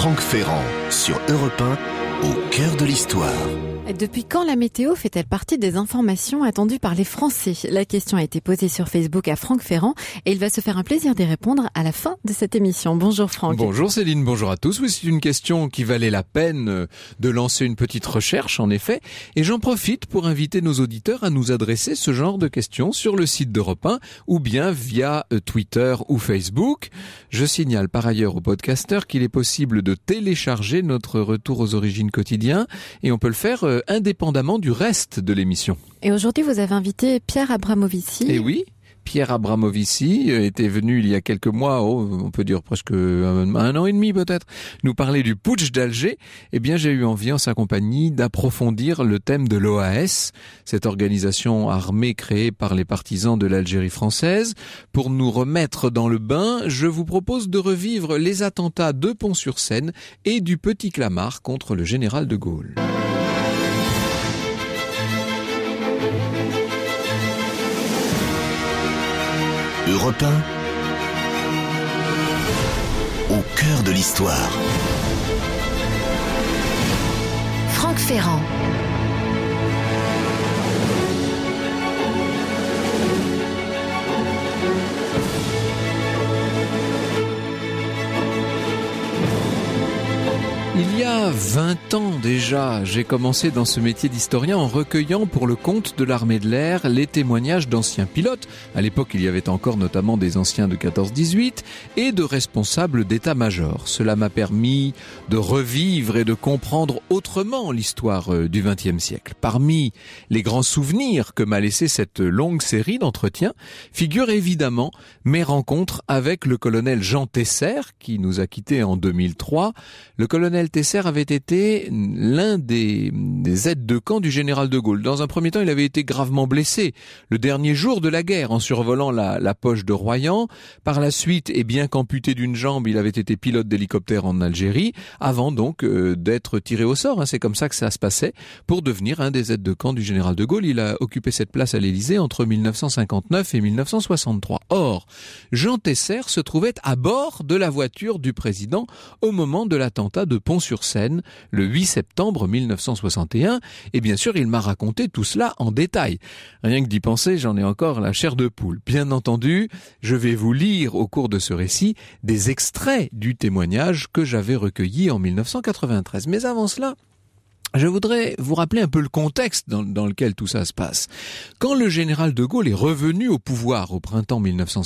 Franck Ferrand sur Europe 1, au cœur de l'histoire. Depuis quand la météo fait-elle partie des informations attendues par les Français ? La question a été posée sur Facebook à Franck Ferrand et il va se faire un plaisir d'y répondre à la fin de cette émission. Bonjour Franck. Bonjour Céline, bonjour à tous. Oui, c'est une question qui valait la peine de lancer une petite recherche en effet. Et j'en profite pour inviter nos auditeurs à nous adresser ce genre de questions sur le site d'Europe 1 ou bien via Twitter ou Facebook. Je signale par ailleurs aux podcasteurs qu'il est possible de télécharger notre retour aux origines quotidien et on peut le faire indépendamment du reste de l'émission. Et aujourd'hui, vous avez invité Pierre Abramovici. Et oui, Pierre Abramovici était venu il y a quelques mois, on peut dire presque un an et demi peut-être, nous parler du putsch d'Alger. Eh bien, j'ai eu envie en sa compagnie d'approfondir le thème de l'OAS, cette organisation armée créée par les partisans de l'Algérie française. Pour nous remettre dans le bain, je vous propose de revivre les attentats de Pont-sur-Seine et du Petit Clamart contre le général de Gaulle. Europe 1, au cœur de l'histoire. Franck Ferrand. Il y a 20 ans déjà, j'ai commencé dans ce métier d'historien en recueillant pour le compte de l'armée de l'air les témoignages d'anciens pilotes. À l'époque, il y avait encore notamment des anciens de 14-18 et de responsables d'état-major. Cela m'a permis de revivre et de comprendre autrement l'histoire du XXe siècle. Parmi les grands souvenirs que m'a laissé cette longue série d'entretiens figurent évidemment mes rencontres avec le colonel Jean Tesser, qui nous a quittés en 2003. Le colonel Tesser avait été l'un des aides de camp du général de Gaulle. Dans un premier temps, il avait été gravement blessé le dernier jour de la guerre en survolant la poche de Royan. Par la suite, et bien qu'amputé d'une jambe, il avait été pilote d'hélicoptère en Algérie avant donc d'être tiré au sort. C'est comme ça que ça se passait pour devenir un des aides de camp du général de Gaulle. Il a occupé cette place à l'Élysée entre 1959 et 1963. Or, Jean Tesser se trouvait à bord de la voiture du président au moment de l'attentat de Pont-sur-Seine, le 8 septembre 1961, et bien sûr, il m'a raconté tout cela en détail. Rien que d'y penser, j'en ai encore la chair de poule. Bien entendu, je vais vous lire au cours de ce récit des extraits du témoignage que j'avais recueilli en 1993. Mais avant cela, je voudrais vous rappeler un peu le contexte dans lequel tout ça se passe. Quand le général de Gaulle est revenu au pouvoir au printemps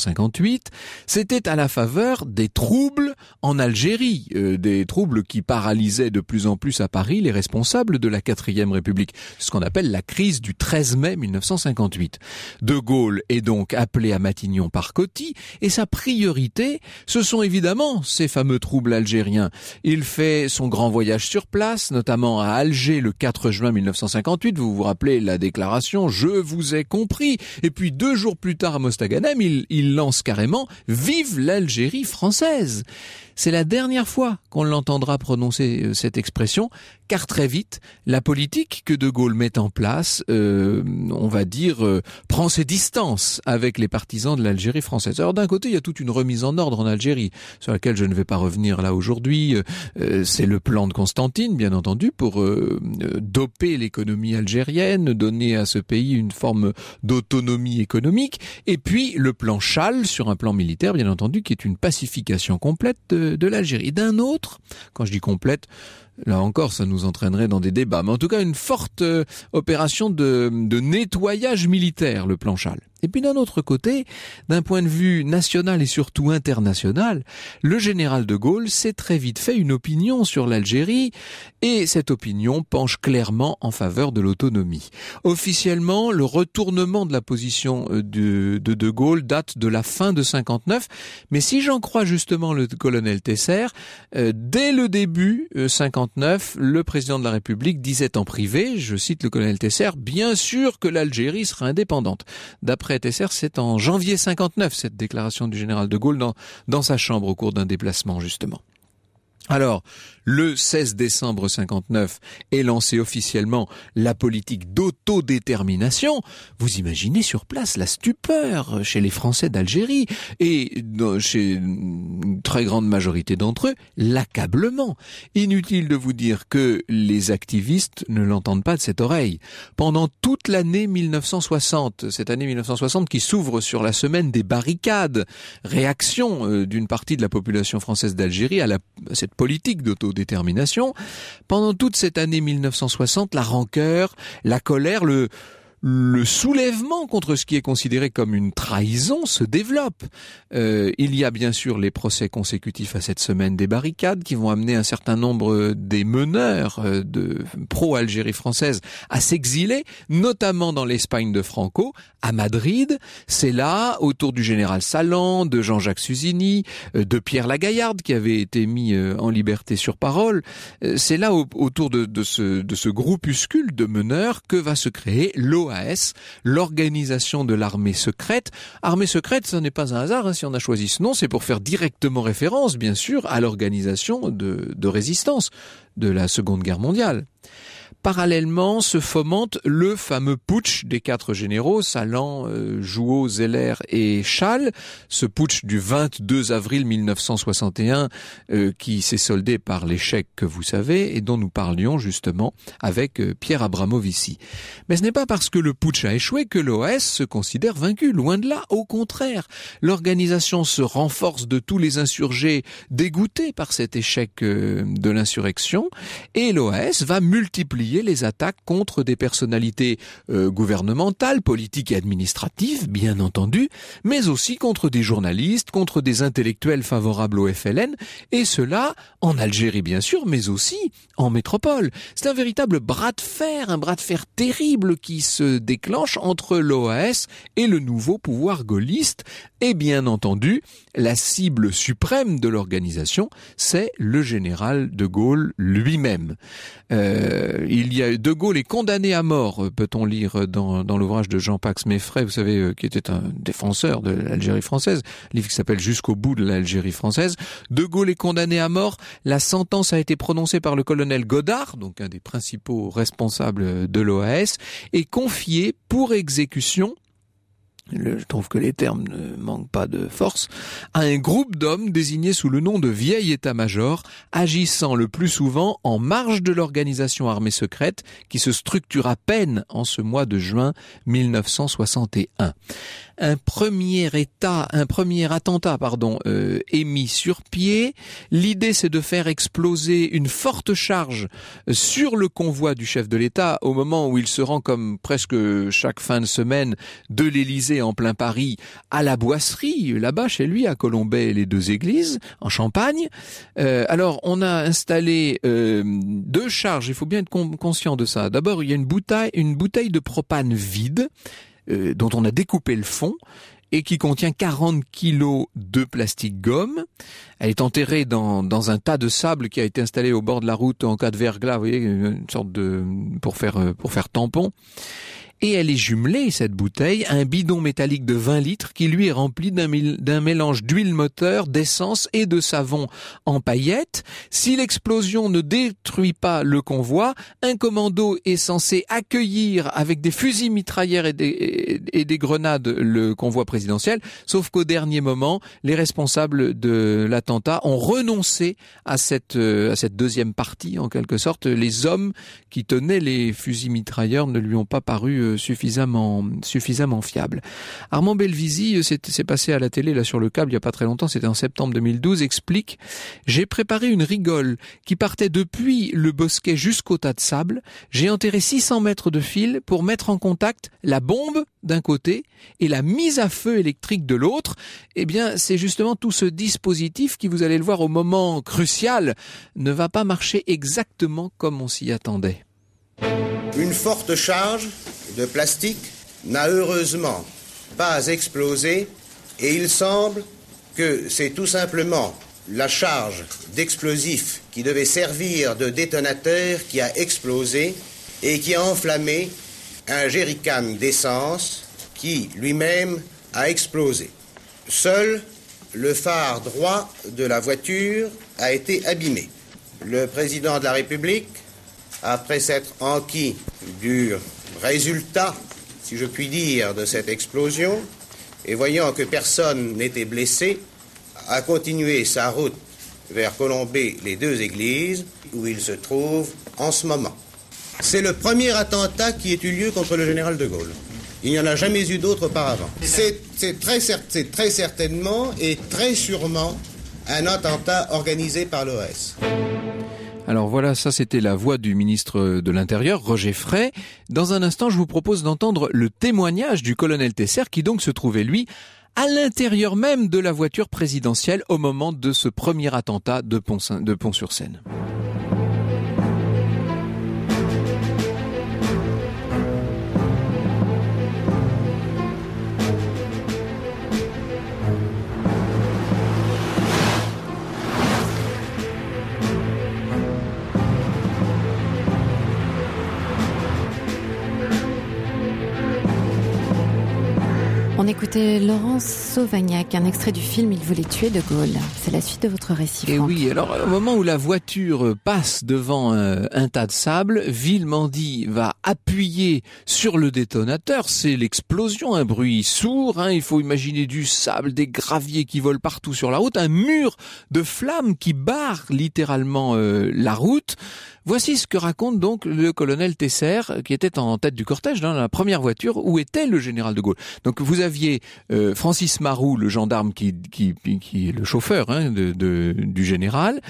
1958, c'était à la faveur des troubles en Algérie, des troubles qui paralysaient de plus en plus à Paris les responsables de la 4e République, ce qu'on appelle la crise du 13 mai 1958. De Gaulle est donc appelé à Matignon par Coty, et sa priorité, ce sont évidemment ces fameux troubles algériens. Il fait son grand voyage sur place, notamment à Alger, le 4 juin 1958, vous vous rappelez la déclaration « Je vous ai compris ». Et puis 2 jours plus tard à Mostaganem, il lance carrément « Vive l'Algérie française ». C'est la dernière fois qu'on l'entendra prononcer cette expression, car très vite, la politique que De Gaulle met en place, on va dire, prend ses distances avec les partisans de l'Algérie française. Alors d'un côté, il y a toute une remise en ordre en Algérie, sur laquelle je ne vais pas revenir là aujourd'hui. C'est le plan de Constantine, bien entendu, pour doper l'économie algérienne, donner à ce pays une forme d'autonomie économique. Et puis le plan Chal, sur un plan militaire, bien entendu, qui est une pacification complète de l'Algérie. D'un autre, quand je dis complète, là encore, ça nous entraînerait dans des débats, mais en tout cas une forte opération de nettoyage militaire, le plan Chal. Et puis d'un autre côté, d'un point de vue national et surtout international, le général de Gaulle s'est très vite fait une opinion sur l'Algérie, et cette opinion penche clairement en faveur de l'autonomie. Officiellement, le retournement de la position de Gaulle date de la fin de 59, mais si j'en crois justement le colonel Tesser, dès le début 59, le président de la République disait en privé, je cite le colonel Tesser, « Bien sûr que l'Algérie sera indépendante ». D'après Tesser, c'est en janvier 59, cette déclaration du général de Gaulle dans sa chambre au cours d'un déplacement, justement. Alors, le 16 décembre 59 est lancée officiellement la politique d'autodétermination. Vous imaginez sur place la stupeur chez les Français d'Algérie et chez une très grande majorité d'entre eux, l'accablement. Inutile de vous dire que les activistes ne l'entendent pas de cette oreille. Pendant toute l'année 1960, cette année 1960 qui s'ouvre sur la semaine des barricades, réaction d'une partie de la population française d'Algérie à cette politique d'autodétermination. Pendant toute cette année 1960, la rancœur, la colère, le soulèvement contre ce qui est considéré comme une trahison se développe. Il y a bien sûr les procès consécutifs à cette semaine des barricades qui vont amener un certain nombre des meneurs de pro-Algérie française à s'exiler, notamment dans l'Espagne de Franco, à Madrid. C'est là, autour du général Salan, de Jean-Jacques Suzini, de Pierre Lagaillarde qui avait été mis en liberté sur parole. C'est là, autour de ce groupuscule de meneurs, que va se créer l'OAS, l'organisation de l'armée secrète. Armée secrète, ce n'est pas un hasard si on a choisi ce nom, c'est pour faire directement référence, bien sûr, à l'organisation de résistance de la Seconde Guerre mondiale. Parallèlement se fomente le fameux putsch des 4 généraux, Salan, Jouhaud, Zeller et Schall, ce putsch du 22 avril 1961 qui s'est soldé par l'échec que vous savez et dont nous parlions justement avec Pierre Abramovici. Mais ce n'est pas parce que le putsch a échoué que l'OAS se considère vaincu, loin de là, au contraire. L'organisation se renforce de tous les insurgés dégoûtés par cet échec de l'insurrection et l'OAS va multiplier les attaques contre des personnalités gouvernementales, politiques et administratives, bien entendu, mais aussi contre des journalistes, contre des intellectuels favorables au FLN, et cela en Algérie bien sûr, mais aussi en métropole. C'est un véritable bras de fer, un bras de fer terrible qui se déclenche entre l'OAS et le nouveau pouvoir gaulliste, et bien entendu, la cible suprême de l'organisation, c'est le général de Gaulle lui-même. De Gaulle est condamné à mort, peut-on lire dans l'ouvrage de Jean-Pax Meffray, vous savez, qui était un défenseur de l'Algérie française, livre qui s'appelle Jusqu'au bout de l'Algérie française. De Gaulle est condamné à mort, la sentence a été prononcée par le colonel Godard, donc un des principaux responsables de l'OAS, et confiée pour exécution, je trouve que les termes ne manquent pas de force, à un groupe d'hommes désignés sous le nom de vieil état-major, agissant le plus souvent en marge de l'organisation armée secrète qui se structure à peine en ce mois de juin 1961. Un premier attentat est mis sur pied. L'idée, c'est de faire exploser une forte charge sur le convoi du chef de l'État au moment où il se rend, comme presque chaque fin de semaine, de l'Élysée en plein Paris à la Boisserie, là-bas chez lui à Colombey et les 2 églises en Champagne. Alors on a installé 2 charges, il faut bien être conscient de ça. D'abord, il y a une bouteille de propane vide dont on a découpé le fond et qui contient 40 kilos de plastique gomme. Elle est enterrée dans un tas de sable qui a été installé au bord de la route en cas de verglas, vous voyez, une sorte pour faire tampon. Et elle est jumelée, cette bouteille, à un bidon métallique de 20 litres qui lui est rempli d'un mélange d'huile moteur, d'essence et de savon en paillettes. Si l'explosion ne détruit pas le convoi, un commando est censé accueillir avec des fusils mitrailleurs et des grenades le convoi présidentiel, sauf qu'au dernier moment, les responsables de l'attentat ont renoncé à cette deuxième partie, en quelque sorte. Les hommes qui tenaient les fusils mitrailleurs ne lui ont pas paru suffisamment fiable. Armand Belvisi, c'est passé à la télé là sur le câble il y a pas très longtemps, c'était en septembre 2012, explique: j'ai préparé une rigole qui partait depuis le bosquet jusqu'au tas de sable. J'ai enterré 600 mètres de fil pour mettre en contact la bombe d'un côté et la mise à feu électrique de l'autre. Eh bien, c'est justement tout ce dispositif qui, vous allez le voir au moment crucial, ne va pas marcher exactement comme on s'y attendait. Une forte charge de plastique n'a heureusement pas explosé et il semble que c'est tout simplement la charge d'explosif qui devait servir de détonateur qui a explosé et qui a enflammé un jerrycan d'essence qui lui-même a explosé. Seul le phare droit de la voiture a été abîmé. le président de la République, après s'être enquis du résultat, si je puis dire, de cette explosion, et voyant que personne n'était blessé, a continué sa route vers Colombey-les-Deux-Églises, où il se trouve en ce moment. C'est le premier attentat qui ait eu lieu contre le général de Gaulle. Il n'y en a jamais eu d'autre auparavant. C'est très certainement et très sûrement un attentat organisé par l'OS. Alors voilà, ça c'était la voix du ministre de l'Intérieur, Roger Frey. Dans un instant, je vous propose d'entendre le témoignage du colonel Tesser qui donc se trouvait, lui, à l'intérieur même de la voiture présidentielle au moment de ce premier attentat de Pont-sur-Seine. On écoutait Laurence Sauvagnac, un extrait du film « Il voulait tuer de Gaulle ». C'est la suite de votre récit, Franck. Et oui, alors au moment où la voiture passe devant un tas de sable, Villemandy va appuyer sur le détonateur. C'est l'explosion, un bruit sourd. Il faut imaginer du sable, des graviers qui volent partout sur la route, un mur de flammes qui barre littéralement la route. Voici ce que raconte donc le colonel Tesser, qui était en tête du cortège dans la première voiture où était le général de Gaulle. Donc vous aviez Francis Maroux, le gendarme qui est le chauffeur du général,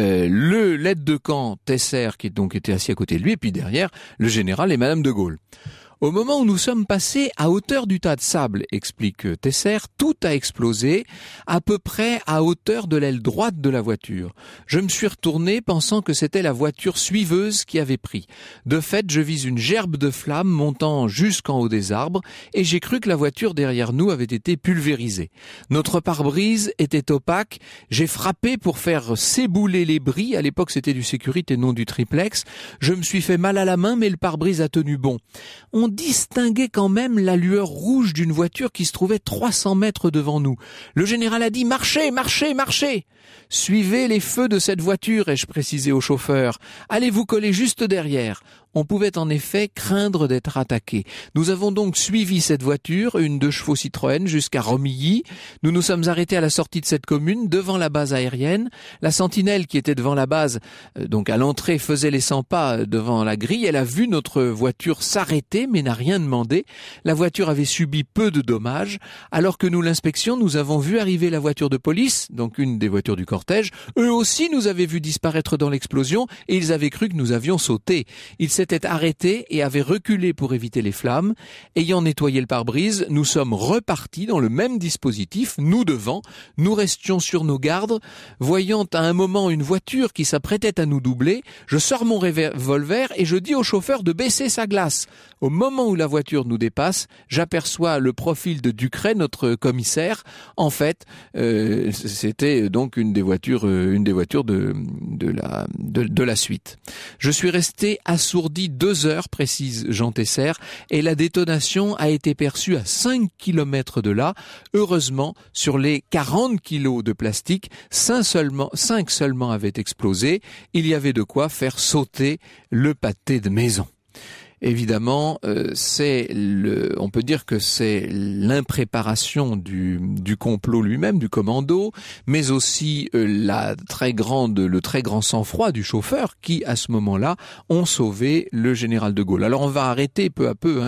le l'aide de camp Tesser qui donc était assis à côté de lui, et puis derrière le général et Madame de Gaulle. Au moment où nous sommes passés à hauteur du tas de sable, explique Tesser, tout a explosé à peu près à hauteur de l'aile droite de la voiture. Je me suis retourné pensant que c'était la voiture suiveuse qui avait pris. De fait, je vis une gerbe de flammes montant jusqu'en haut des arbres et j'ai cru que la voiture derrière nous avait été pulvérisée. Notre pare-brise était opaque. J'ai frappé pour faire s'ébouler les bris. À l'époque, c'était du Sécurité, non du triplex. Je me suis fait mal à la main, mais le pare-brise a tenu bon. On distinguait quand même la lueur rouge d'une voiture qui se trouvait 300 mètres devant nous. Le général a dit « Marchez, marchez, marchez !» « Suivez les feux de cette voiture », ai-je précisé au chauffeur. « Allez vous coller juste derrière ». On pouvait en effet craindre d'être attaqué. Nous avons donc suivi cette voiture, une 2 chevaux Citroën, jusqu'à Romilly. Nous nous sommes arrêtés à la sortie de cette commune, devant la base aérienne. La sentinelle qui était devant la base, donc à l'entrée, faisait les 100 pas devant la grille. Elle a vu notre voiture s'arrêter, mais n'a rien demandé. La voiture avait subi peu de dommages. Alors que nous l'inspections, nous avons vu arriver la voiture de police, donc une des voitures du cortège. Eux aussi nous avaient vu disparaître dans l'explosion et ils avaient cru que nous avions sauté. Ils s'étaient arrêtés et avaient reculé pour éviter les flammes. Ayant nettoyé le pare-brise, nous sommes repartis dans le même dispositif, nous devant. Nous restions sur nos gardes. Voyant à un moment une voiture qui s'apprêtait à nous doubler, je sors mon revolver et je dis au chauffeur de baisser sa glace. Au moment où la voiture nous dépasse, j'aperçois le profil de Ducret, notre commissaire. En fait, c'était donc une des voitures de la suite. Je suis resté assourdi 2 heures, précise Jean Tesser, et la détonation a été perçue à 5 kilomètres de là. Heureusement, sur les 40 kilos de plastique, 5 seulement avaient explosé. Il y avait de quoi faire sauter le pâté de maison. Évidemment, on peut dire que c'est l'impréparation du complot lui-même, du commando, mais aussi le très grand sang-froid du chauffeur qui, à ce moment-là, ont sauvé le général de Gaulle. Alors on va arrêter peu à peu,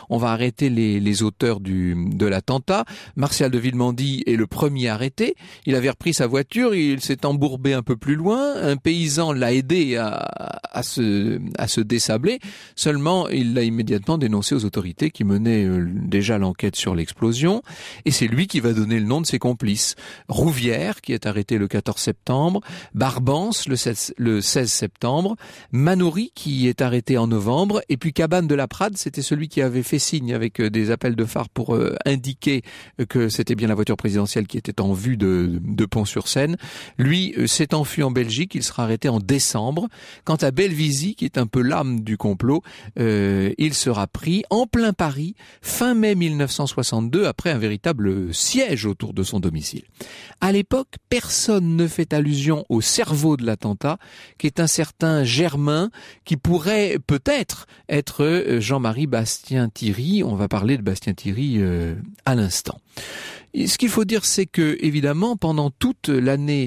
les auteurs de l'attentat. Martial de Villemandy est le premier arrêté. Il avait repris sa voiture, il s'est embourbé un peu plus loin. Un paysan l'a aidé à se désabler. Seulement, il l'a immédiatement dénoncé aux autorités qui menaient déjà l'enquête sur l'explosion, et c'est lui qui va donner le nom de ses complices. Rouvière, qui est arrêté le 14 septembre, Barbance le 16 septembre, Manoury, qui est arrêté en novembre, et puis Cabane de la Prade, c'était celui qui avait fait signe avec des appels de phare pour indiquer que c'était bien la voiture présidentielle qui était en vue de Pont-sur-Seine. Lui s'est enfui en Belgique, il sera arrêté en décembre. Quant à Belvisy, qui est un peu l'âme du complot, il sera pris en plein Paris fin mai 1962 après un véritable siège autour de son domicile. À l'époque, personne ne fait allusion au cerveau de l'attentat, qui est un certain Germain, qui pourrait peut-être être Jean-Marie Bastien-Thierry. On va parler de Bastien-Thierry à l'instant. Et ce qu'il faut dire, c'est que, évidemment, pendant toute l'année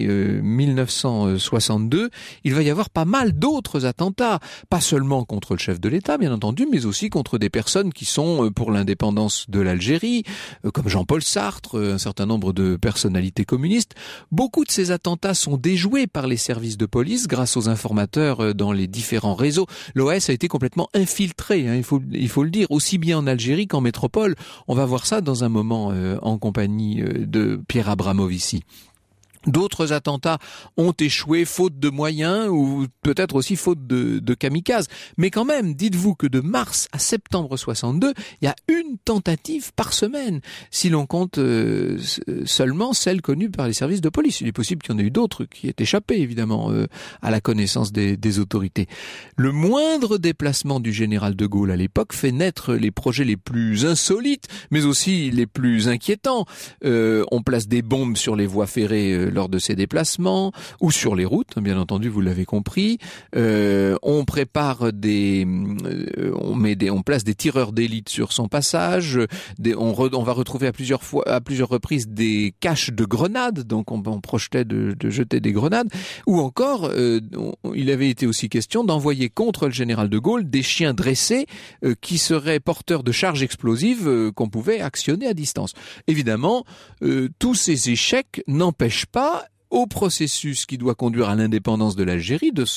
1962, il va y avoir pas mal d'autres attentats, pas seulement contre le chef de l'État, bien entendu, mais aussi contre des personnes qui sont pour l'indépendance de l'Algérie, comme Jean-Paul Sartre, un certain nombre de personnalités communistes. Beaucoup de ces attentats sont déjoués par les services de police grâce aux informateurs dans les différents réseaux. L'OAS a été complètement infiltré, il faut le dire, aussi bien en Algérie qu'en métropole. On va voir ça dans un moment en compagnie de Pierre Abramovici. D'autres attentats ont échoué faute de moyens ou peut-être aussi faute de kamikazes. Mais quand même, dites-vous que de mars à septembre 62, il y a une tentative par semaine, si l'on compte seulement celle connue par les services de police. Il est possible qu'il y en ait eu d'autres qui aient échappé, évidemment, à la connaissance des autorités. Le moindre déplacement du général de Gaulle à l'époque fait naître les projets les plus insolites, mais aussi les plus inquiétants. On place des bombes sur les voies ferrées lors de ses déplacements, ou sur les routes, bien entendu, vous l'avez compris. On prépare on place des tireurs d'élite sur son passage. On va retrouver à plusieurs reprises des caches de grenades, donc on projetait de jeter des grenades. Ou encore, il avait été aussi question d'envoyer contre le général de Gaulle des chiens dressés qui seraient porteurs de charges explosives qu'on pouvait actionner à distance. Évidemment, tous ces échecs n'empêchent pas au processus qui doit conduire à l'indépendance de l'Algérie de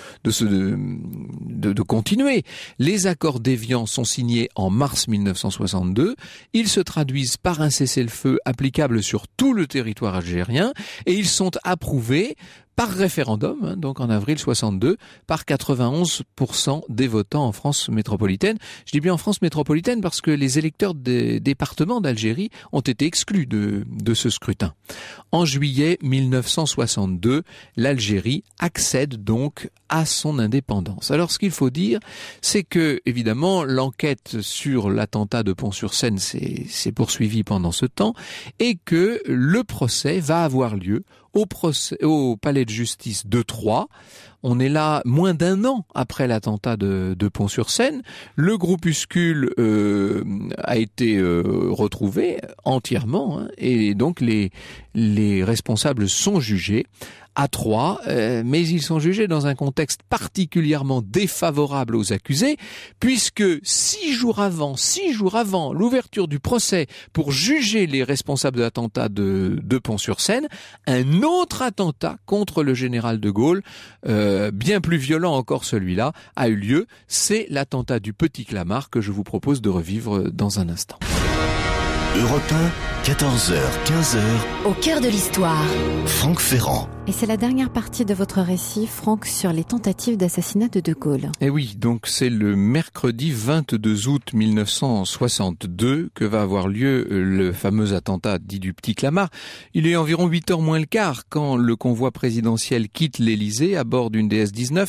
continuer. Les accords d'Évian sont signés en mars 1962. Ils se traduisent par un cessez-le-feu applicable sur tout le territoire algérien et ils sont approuvés par référendum, donc en avril 62, par 91% des votants en France métropolitaine. Je dis bien en France métropolitaine parce que les électeurs des départements d'Algérie ont été exclus de ce scrutin. En juillet 1962, l'Algérie accède donc à son indépendance. Alors ce qu'il faut dire, c'est que, évidemment, l'enquête sur l'attentat de Pont-sur-Seine s'est poursuivie pendant ce temps et que le procès va avoir lieu au palais de justice de Troyes. On est là moins d'un an après l'attentat de Pont-sur-Seine. Le groupuscule a été retrouvé entièrement, et donc les responsables sont jugés à Troyes, mais ils sont jugés dans un contexte particulièrement défavorable aux accusés, puisque 6 jours avant l'ouverture du procès pour juger les responsables de l'attentat de Pont-sur-Seine, un autre attentat contre le général de Gaulle, bien plus violent encore celui-là, a eu lieu. C'est l'attentat du Petit Clamart que je vous propose de revivre dans un instant. Europe 1, 14h, 15h. Au cœur de l'histoire. Franck Ferrand. Et c'est la dernière partie de votre récit, Franck, sur les tentatives d'assassinat de Gaulle. Et oui, donc c'est le mercredi 22 août 1962 que va avoir lieu le fameux attentat dit du Petit Clamart. Il est environ 8h moins le quart quand le convoi présidentiel quitte l'Élysée à bord d'une DS-19.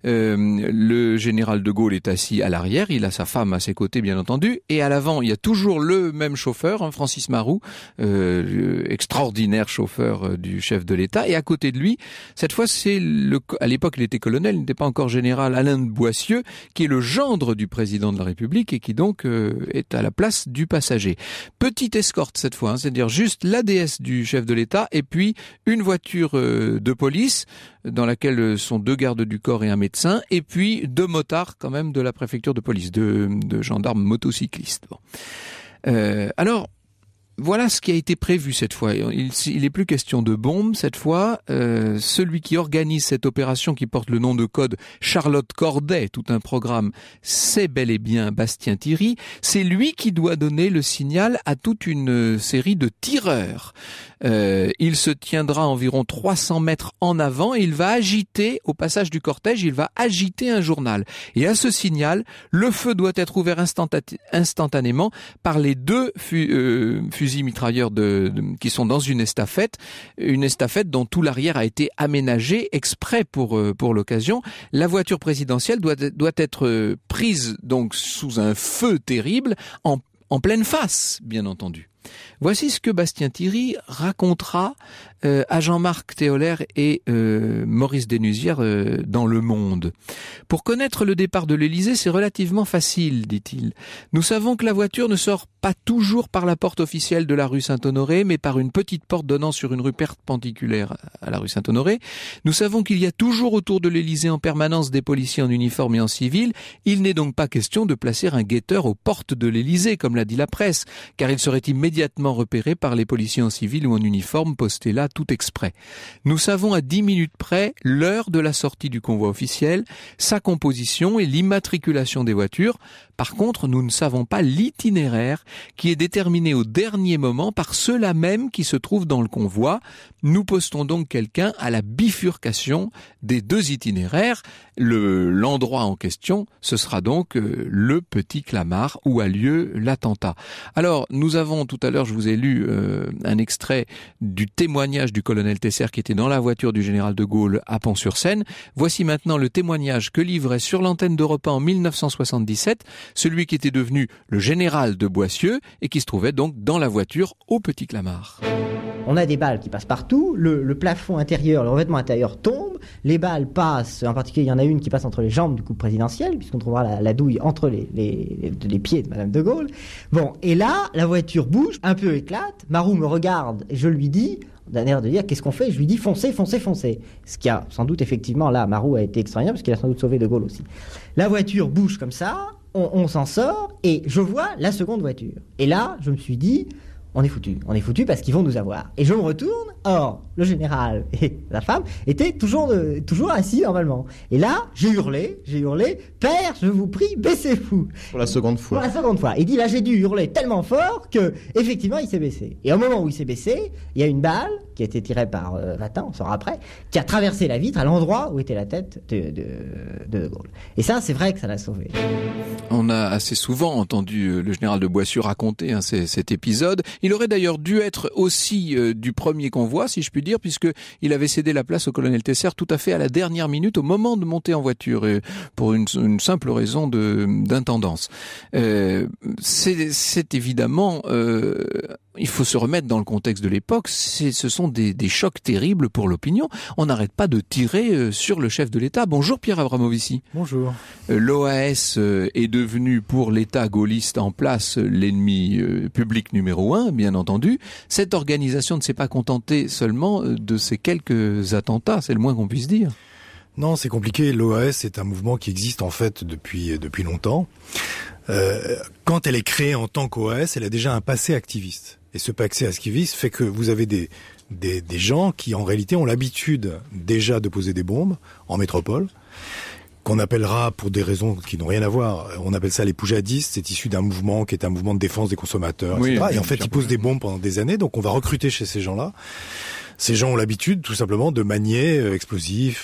Le général de Gaulle est assis à l'arrière, il a sa femme à ses côtés bien entendu, et à l'avant il y a toujours le même chauffeur, Francis Maroux, extraordinaire chauffeur du chef de l'État, et à côté de lui, cette fois c'est à l'époque il était colonel, il n'était pas encore général, Alain de Boissieu, qui est le gendre du président de la République et qui donc est à la place du passager. Petite escorte cette fois, c'est-à-dire juste la DS du chef de l'État et puis une voiture de police dans laquelle sont 2 gardes du corps et un médecin, et puis 2 motards quand même de la préfecture de police, de gendarmes motocyclistes. Bon. Alors, voilà ce qui a été prévu cette fois. Il est plus question de bombes cette fois. Celui qui organise cette opération qui porte le nom de code Charlotte Corday, tout un programme, c'est bel et bien Bastien-Thierry. C'est lui qui doit donner le signal à toute une série de tireurs. Il se tiendra environ 300 mètres en avant et il va agiter, au passage du cortège, il va agiter un journal. Et à ce signal, le feu doit être ouvert instantanément par les 2 fusils fusils mitrailleurs qui sont dans une estafette dont tout l'arrière a été aménagé exprès pour l'occasion. La voiture présidentielle doit être prise donc sous un feu terrible en pleine face, bien entendu. Voici ce que Bastien Thierry racontera à Jean-Marc Théolaire et Maurice Denuzière dans Le Monde. Pour connaître le départ de l'Élysée, c'est relativement facile, dit-il. Nous savons que la voiture ne sort pas toujours par la porte officielle de la rue Saint-Honoré, mais par une petite porte donnant sur une rue perpendiculaire à la rue Saint-Honoré. Nous savons qu'il y a toujours autour de l'Élysée en permanence des policiers en uniforme et en civil. Il n'est donc pas question de placer un guetteur aux portes de l'Élysée, comme l'a dit la presse, car il serait immédiatement repéré par les policiers en civil ou en uniforme postés là tout exprès. Nous savons à 10 minutes près l'heure de la sortie du convoi officiel, sa composition et l'immatriculation des voitures. Par contre, nous ne savons pas l'itinéraire qui est déterminé au dernier moment par ceux-là même qui se trouvent dans le convoi. Nous postons donc quelqu'un à la bifurcation des deux itinéraires. L'endroit en question, ce sera donc le Petit Clamart où a lieu l'attentat. Alors, nous avons tout à l'heure, je vous ai lu un extrait du témoignage du colonel Tesser qui était dans la voiture du général de Gaulle à Pont-sur-Seine. Voici maintenant le témoignage que livrait sur l'antenne d'Europe 1 en 1977 celui qui était devenu le général de Boissieu et qui se trouvait donc dans la voiture au Petit Clamart. On a des balles qui passent partout, le plafond intérieur, le revêtement intérieur tombe, les balles passent, en particulier il y en a une qui passe entre les jambes du couple présidentiel, puisqu'on trouvera la douille entre les pieds de Madame de Gaulle. Bon, et là, la voiture bouge, un peu éclate, Marou me regarde et je lui dis, d'un air de dire, qu'est-ce qu'on fait ? Je lui dis, foncez, foncez, foncez. Ce qui a sans doute, effectivement, là, Marou a été extraordinaire, parce qu'il a sans doute sauvé de Gaulle aussi. La voiture bouge comme ça, on s'en sort, et je vois la seconde voiture. Et là, je me suis dit, on est foutu parce qu'ils vont nous avoir. Et je me retourne, or, le général et la femme étaient toujours assis normalement. Et là, j'ai hurlé, père, je vous prie, baissez-vous. Pour la seconde fois. Il dit, là, j'ai dû hurler tellement fort que, effectivement, il s'est baissé. Et au moment où il s'est baissé, il y a une balle qui a été tirée par Vatin, on saura après, qui a traversé la vitre à l'endroit où était la tête de Gaulle. Et ça, c'est vrai que ça l'a sauvé. On a assez souvent entendu le général de Boissieu raconter cet épisode. Il aurait d'ailleurs dû être aussi du premier convoi, si je puis dire, puisqu'il avait cédé la place au colonel Tesser tout à fait à la dernière minute, au moment de monter en voiture, pour une simple raison d'intendance. C'est évidemment... il faut se remettre dans le contexte de l'époque, ce sont des chocs terribles pour l'opinion. On n'arrête pas de tirer sur le chef de l'État. Bonjour Pierre Abramovici. Bonjour. L'OAS est devenu pour l'État gaulliste en place l'ennemi public numéro 1, bien entendu. Cette organisation ne s'est pas contentée seulement de ces quelques attentats, c'est le moins qu'on puisse dire. Non, c'est compliqué. L'OAS est un mouvement qui existe en fait depuis longtemps. Quand elle est créée en tant qu'OAS, elle a déjà un passé activiste. Et ce passé activiste fait que vous avez des gens qui en réalité ont l'habitude déjà de poser des bombes en métropole, qu'on appellera pour des raisons qui n'ont rien à voir, on appelle ça les poujadistes, c'est issu d'un mouvement qui est un mouvement de défense des consommateurs, etc. Oui, et en fait, ils posent des bombes pendant des années, donc on va recruter chez ces gens-là. Ces gens ont l'habitude, tout simplement, de manier explosifs,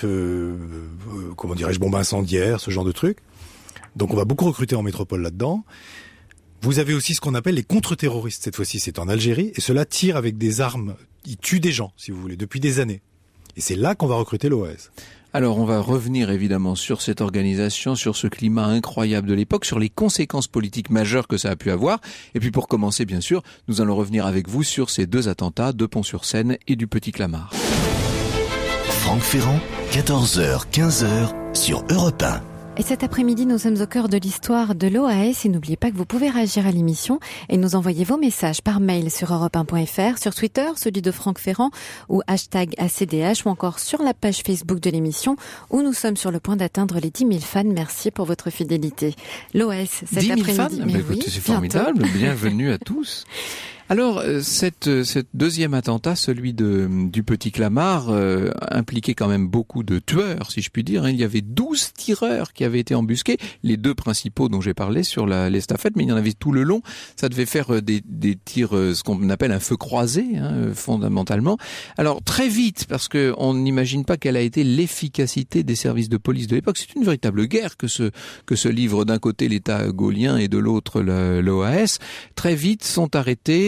bombes incendiaires, ce genre de trucs. Donc on va beaucoup recruter en métropole là-dedans. Vous avez aussi ce qu'on appelle les contre-terroristes. Cette fois-ci, c'est en Algérie. Et ceux-là tirent avec des armes. Ils tuent des gens, si vous voulez, depuis des années. Et c'est là qu'on va recruter l'OAS. Alors, on va revenir évidemment sur cette organisation, sur ce climat incroyable de l'époque, sur les conséquences politiques majeures que ça a pu avoir. Et puis pour commencer, bien sûr, nous allons revenir avec vous sur ces deux attentats de Pont-sur-Seine et du Petit Clamart. Franck Ferrand, 14h, 15h sur Europe 1. Et cet après-midi, nous sommes au cœur de l'histoire de l'OAS et n'oubliez pas que vous pouvez réagir à l'émission et nous envoyer vos messages par mail sur europe1.fr, sur Twitter, celui de Franck Ferrand ou #ACDH ou encore sur la page Facebook de l'émission où nous sommes sur le point d'atteindre les 10 000 fans. Merci pour votre fidélité. L'OAS cet après-midi. 10 000 fans, écoutez, c'est formidable. Bienvenue à tous. Alors, cette deuxième attentat, celui du Petit Clamart, impliquait quand même beaucoup de tueurs, si je puis dire. Il y avait 12 tireurs qui avaient été embusqués, les deux principaux dont j'ai parlé sur l'estafette, mais il y en avait tout le long. Ça devait faire des tirs, ce qu'on appelle un feu croisé, fondamentalement. Alors, très vite, parce que on n'imagine pas quelle a été l'efficacité des services de police de l'époque. C'est une véritable guerre que se livre d'un côté l'État gaullien et de l'autre l'OAS. Très vite sont arrêtés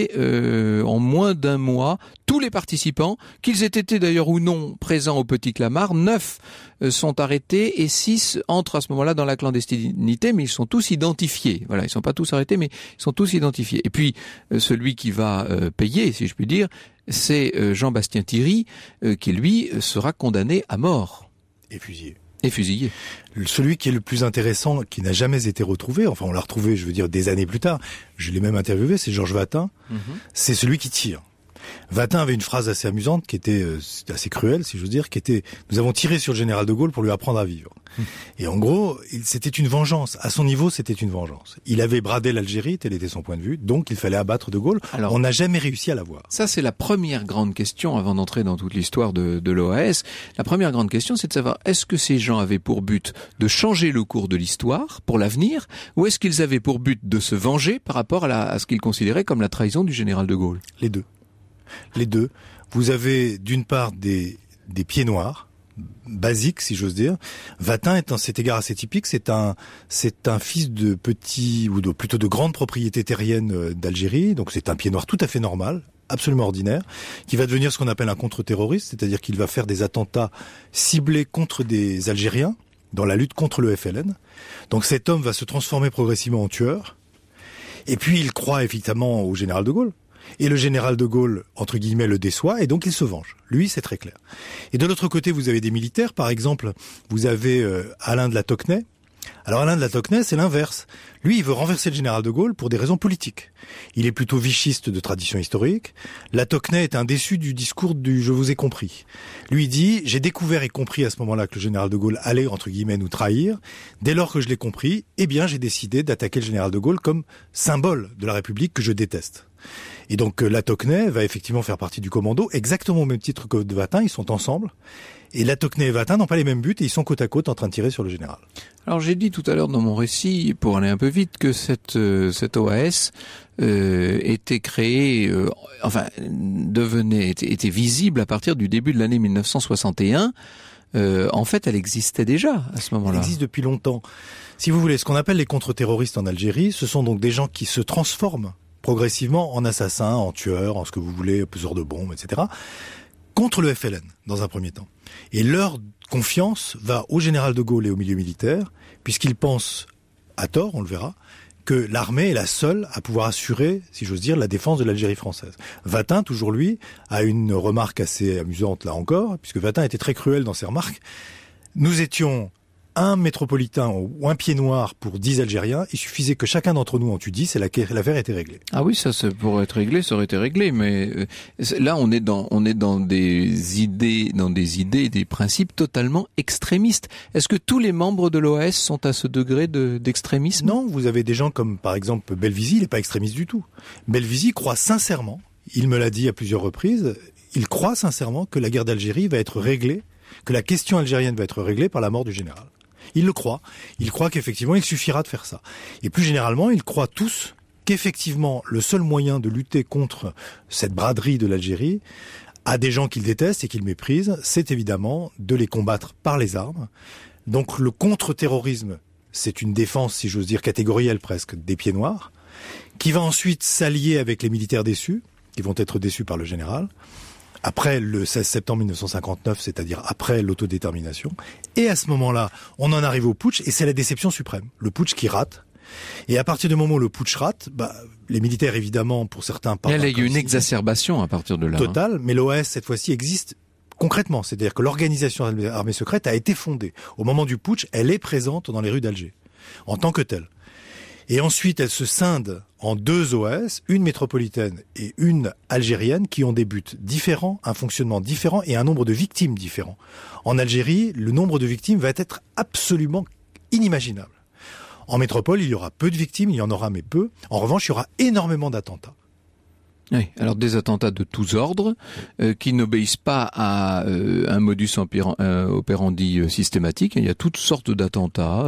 arrêté en moins d'un mois tous les participants, qu'ils aient été d'ailleurs ou non présents au Petit Clamart. 9 sont arrêtés et 6 entrent à ce moment-là dans la clandestinité, mais ils sont tous identifiés. Voilà, ils sont pas tous arrêtés, mais ils sont tous identifiés. Et puis celui qui va payer, si je puis dire, c'est Jean-Bastien Thierry, qui lui sera condamné à mort. Et fusillé. Et fusillé. Celui qui est le plus intéressant, qui n'a jamais été retrouvé, enfin on l'a retrouvé, je veux dire, des années plus tard, je l'ai même interviewé, c'est Georges Watin, c'est celui qui tire. Watin avait une phrase assez amusante, qui était assez cruelle, si j'ose dire, qui était « Nous avons tiré sur le général de Gaulle pour lui apprendre à vivre ». Et en gros, c'était une vengeance. À son niveau, c'était une vengeance. Il avait bradé l'Algérie, tel était son point de vue, donc il fallait abattre de Gaulle. Alors, on n'a jamais réussi à l'avoir. Ça, c'est la première grande question, avant d'entrer dans toute l'histoire de l'OAS. La première grande question, c'est de savoir, est-ce que ces gens avaient pour but de changer le cours de l'histoire pour l'avenir, ou est-ce qu'ils avaient pour but de se venger par rapport à ce qu'ils considéraient comme la trahison du général de Gaulle? Les deux. Les deux. Vous avez d'une part des pieds noirs, basiques si j'ose dire. Watin est en cet égard assez typique. C'est un fils de petit ou plutôt de grande propriété terrienne d'Algérie. Donc c'est un pied noir tout à fait normal, absolument ordinaire, qui va devenir ce qu'on appelle un contre-terroriste, c'est-à-dire qu'il va faire des attentats ciblés contre des Algériens dans la lutte contre le FLN. Donc cet homme va se transformer progressivement en tueur. Et puis il croit évidemment au général de Gaulle. Et le général de Gaulle, entre guillemets, le déçoit, et donc il se venge. Lui, c'est très clair. Et de l'autre côté, vous avez des militaires. Par exemple, vous avez Alain de la Tocquenay. Alors Alain de la Tocquenay, c'est l'inverse. Lui, il veut renverser le général de Gaulle pour des raisons politiques. Il est plutôt vichiste de tradition historique. La Tocquenay est un déçu du discours du « je vous ai compris ». Lui dit « j'ai découvert et compris à ce moment-là que le général de Gaulle allait, entre guillemets, nous trahir. Dès lors que je l'ai compris, eh bien j'ai décidé d'attaquer le général de Gaulle comme symbole de la République que je déteste ». Et donc la Tocquenay va effectivement faire partie du commando, exactement au même titre que de Watin, ils sont ensemble. Et la Tocquenay et Watin n'ont pas les mêmes buts et ils sont côte à côte en train de tirer sur le général. Alors j'ai dit tout à l'heure dans mon récit, pour aller un peu vite, que cette OAS était créée, était visible à partir du début de l'année 1961. En fait, elle existait déjà à ce moment-là. Elle existe depuis longtemps. Si vous voulez, ce qu'on appelle les contre-terroristes en Algérie, ce sont donc des gens qui se transforment progressivement en assassins, en tueurs, en ce que vous voulez, peseurs de bombes, etc., contre le FLN, dans un premier temps. Et leur confiance va au général de Gaulle et au milieu militaire, puisqu'ils pensent, à tort, on le verra, que l'armée est la seule à pouvoir assurer, si j'ose dire, la défense de l'Algérie française. Watin, toujours lui, a une remarque assez amusante là encore, puisque Watin était très cruel dans ses remarques. Nous étions un métropolitain ou un pied noir pour 10 Algériens, il suffisait que chacun d'entre nous en tue 10 et l'affaire était réglée. Ah oui, ça pourrait être réglé, ça aurait été réglé, mais là on est dans des idées, des principes totalement extrémistes. Est-ce que tous les membres de l'OAS sont à ce degré d'extrémisme? Non, vous avez des gens comme par exemple Belvisi, il n'est pas extrémiste du tout. Belvisi croit sincèrement, il me l'a dit à plusieurs reprises, il croit sincèrement que la guerre d'Algérie va être réglée, que la question algérienne va être réglée par la mort du général. Il le croit. Il croit qu'effectivement, il suffira de faire ça. Et plus généralement, ils croient tous qu'effectivement, le seul moyen de lutter contre cette braderie de l'Algérie, à des gens qu'ils détestent et qu'ils méprisent, c'est évidemment de les combattre par les armes. Donc le contre-terrorisme, c'est une défense, si j'ose dire, catégorielle presque, des pieds noirs, qui va ensuite s'allier avec les militaires déçus, qui vont être déçus par le général, après le 16 septembre 1959, c'est-à-dire après l'autodétermination. Et à ce moment-là, on en arrive au putsch, et c'est la déception suprême. Le putsch qui rate. Et à partir du moment où le putsch rate, les militaires, évidemment, pour certains... Il y a eu une exacerbation à partir de là. Totale, mais l'OAS, cette fois-ci, existe concrètement. C'est-à-dire que l'organisation armée secrète a été fondée. Au moment du putsch, elle est présente dans les rues d'Alger, en tant que telle. Et ensuite, elle se scinde en 2 OAS, une métropolitaine et une algérienne, qui ont des buts différents, un fonctionnement différent et un nombre de victimes différents. En Algérie, le nombre de victimes va être absolument inimaginable. En métropole, il y aura peu de victimes, il y en aura mais peu. En revanche, il y aura énormément d'attentats. Oui, alors des attentats de tous ordres qui n'obéissent pas à un modus operandi systématique. Il y a toutes sortes d'attentats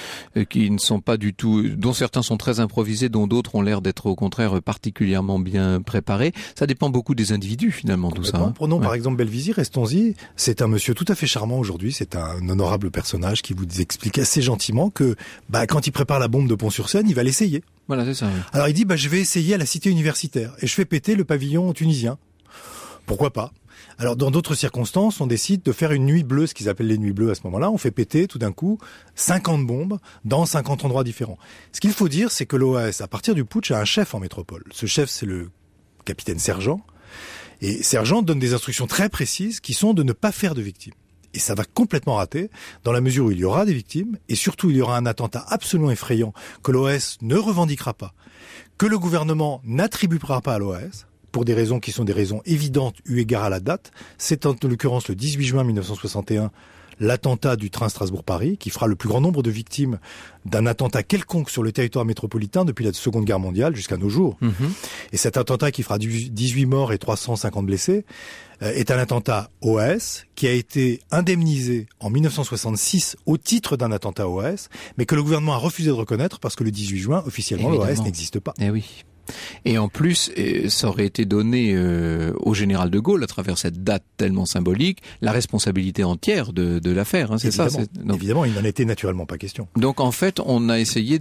qui ne sont pas du tout, dont certains sont très improvisés, dont d'autres ont l'air d'être au contraire particulièrement bien préparés. Ça dépend beaucoup des individus finalement, tout ça. Prenons par exemple Belvisi, restons-y. C'est un monsieur tout à fait charmant aujourd'hui. C'est un honorable personnage qui vous explique assez gentiment que quand il prépare la bombe de Pont-sur-Seine, il va l'essayer. Voilà, c'est ça. Oui. Alors il dit, je vais essayer à la cité universitaire et je fais péter le pavillon tunisien. Pourquoi pas? Alors dans d'autres circonstances, on décide de faire une nuit bleue, ce qu'ils appellent les nuits bleues à ce moment-là. On fait péter tout d'un coup 50 bombes dans 50 endroits différents. Ce qu'il faut dire, c'est que l'OAS, à partir du putsch, a un chef en métropole. Ce chef, c'est le capitaine Sergent. Et Sergent donne des instructions très précises qui sont de ne pas faire de victimes. Et ça va complètement rater, dans la mesure où il y aura des victimes, et surtout il y aura un attentat absolument effrayant que l'OAS ne revendiquera pas, que le gouvernement n'attribuera pas à l'OAS, pour des raisons qui sont des raisons évidentes eu égard à la date. C'est en l'occurrence le 18 juin 1961, l'attentat du train Strasbourg-Paris, qui fera le plus grand nombre de victimes d'un attentat quelconque sur le territoire métropolitain depuis la Seconde Guerre mondiale jusqu'à nos jours. Et cet attentat qui fera 18 morts et 350 blessés est un attentat OAS qui a été indemnisé en 1966 au titre d'un attentat OAS, mais que le gouvernement a refusé de reconnaître parce que le 18 juin, officiellement, l'OAS n'existe pas. Eh oui. Et en plus, ça aurait été donné au général de Gaulle, à travers cette date tellement symbolique, la responsabilité entière de l'affaire. Hein, c'est évidemment, ça. Donc, évidemment, il n'en était naturellement pas question. Donc en fait, on a essayé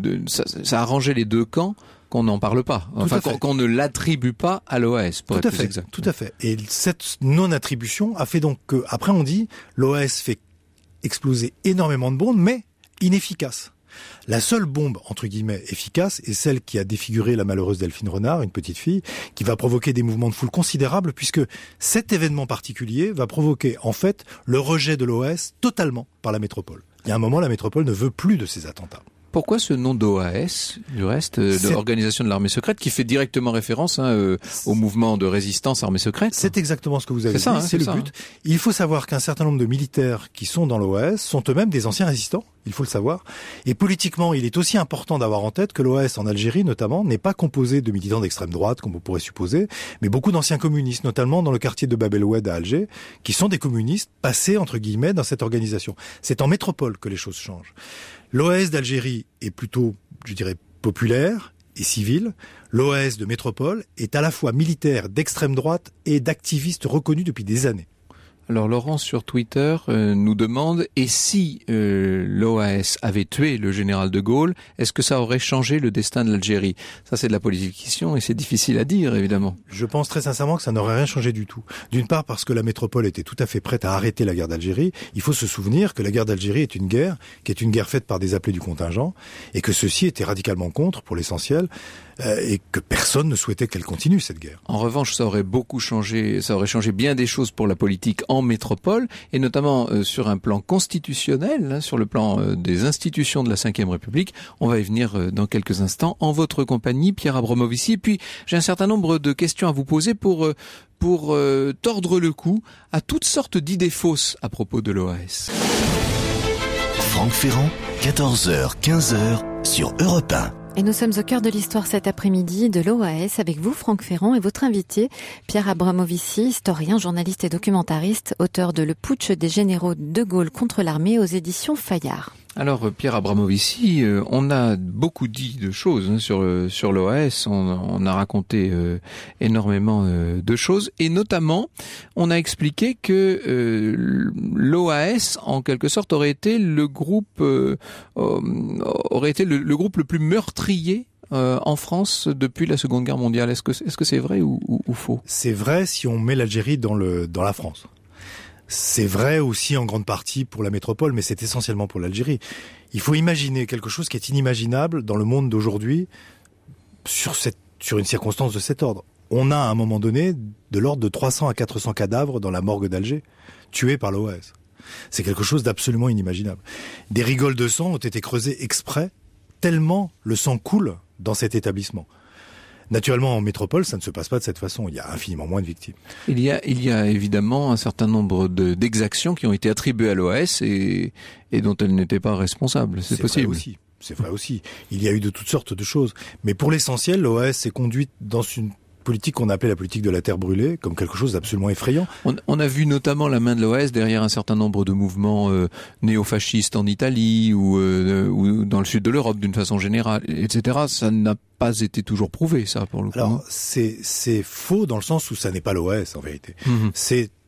ça a arrangé les deux camps qu'on n'en parle pas, enfin qu'on ne l'attribue pas à l'OAS, pour être plus exact. Tout à fait. Et cette non-attribution a fait donc que, après on dit, l'OAS fait exploser énormément de bombes, mais inefficaces. La seule bombe, entre guillemets, efficace est celle qui a défiguré la malheureuse Delphine Renard, une petite fille, qui va provoquer des mouvements de foule considérables, puisque cet événement particulier va provoquer, en fait, le rejet de l'OAS totalement par la métropole. Il y a un moment, la métropole ne veut plus de ces attentats. Pourquoi ce nom d'OAS, du reste, de l'organisation de l'armée secrète, qui fait directement référence au mouvement de résistance armée secrète? C'est exactement ce que vous avez dit, c'est le but. Il faut savoir qu'un certain nombre de militaires qui sont dans l'OAS sont eux-mêmes des anciens résistants, il faut le savoir. Et politiquement, il est aussi important d'avoir en tête que l'OAS en Algérie, notamment, n'est pas composé de militants d'extrême droite, comme on pourrait supposer, mais beaucoup d'anciens communistes, notamment dans le quartier de Bab el-Oued à Alger, qui sont des communistes passés, entre guillemets, dans cette organisation. C'est en métropole que les choses changent. L'OAS d'Algérie est plutôt, je dirais, populaire et civile. L'OAS de métropole est à la fois militaire, d'extrême droite et d'activistes reconnus depuis des années. Alors Laurent sur Twitter nous demande, et si l'OAS avait tué le général de Gaulle, est-ce que ça aurait changé le destin de l'Algérie? Ça c'est de la politique-fiction et c'est difficile à dire évidemment. Je pense très sincèrement que ça n'aurait rien changé du tout. D'une part parce que la métropole était tout à fait prête à arrêter la guerre d'Algérie. Il faut se souvenir que la guerre d'Algérie est une guerre qui est une guerre faite par des appelés du contingent et que ceux-ci étaient radicalement contre pour l'essentiel et que personne ne souhaitait qu'elle continue cette guerre. En revanche, ça aurait beaucoup changé, ça aurait changé bien des choses pour la politique en métropole et notamment sur un plan constitutionnel, sur le plan des institutions de la Ve République. On va y venir dans quelques instants en votre compagnie, Pierre Abramovici. Et puis, j'ai un certain nombre de questions à vous poser pour tordre le cou à toutes sortes d'idées fausses à propos de l'OAS. Franck Ferrand, 14h, 15h sur Europe 1. Et nous sommes au cœur de l'histoire cet après-midi de l'OAS avec vous, Franck Ferrand, et votre invité, Pierre Abramovici, historien, journaliste et documentariste, auteur de Le putsch des généraux de Gaulle contre l'armée aux éditions Fayard. Alors Pierre Abramovici, on a beaucoup dit de choses sur l'OAS, on a raconté énormément de choses et notamment on a expliqué que l'OAS en quelque sorte aurait été le groupe le groupe le plus meurtrier en France depuis la Seconde Guerre mondiale. Est-ce que c'est vrai ou faux? C'est vrai si on met l'Algérie dans la France. C'est vrai aussi en grande partie pour la métropole, mais c'est essentiellement pour l'Algérie. Il faut imaginer quelque chose qui est inimaginable dans le monde d'aujourd'hui sur une circonstance de cet ordre. On a à un moment donné de l'ordre de 300 à 400 cadavres dans la morgue d'Alger, tués par l'OAS. C'est quelque chose d'absolument inimaginable. Des rigoles de sang ont été creusées exprès, tellement le sang coule dans cet établissement. Naturellement, en métropole, ça ne se passe pas de cette façon. Il y a infiniment moins de victimes. Il y a évidemment un certain nombre d'exactions qui ont été attribuées à l'OAS et dont elle n'était pas responsable. C'est possible. C'est vrai aussi. Il y a eu de toutes sortes de choses. Mais pour l'essentiel, l'OAS s'est conduite dans une politique qu'on appelait la politique de la terre brûlée, comme quelque chose d'absolument effrayant. On a vu notamment la main de l'OAS derrière un certain nombre de mouvements néofascistes en Italie ou dans le sud de l'Europe d'une façon générale, etc. Ça n'a pas été toujours prouvé, ça, pour le coup. Alors, c'est faux dans le sens où ça n'est pas l'OAS, en vérité. C'est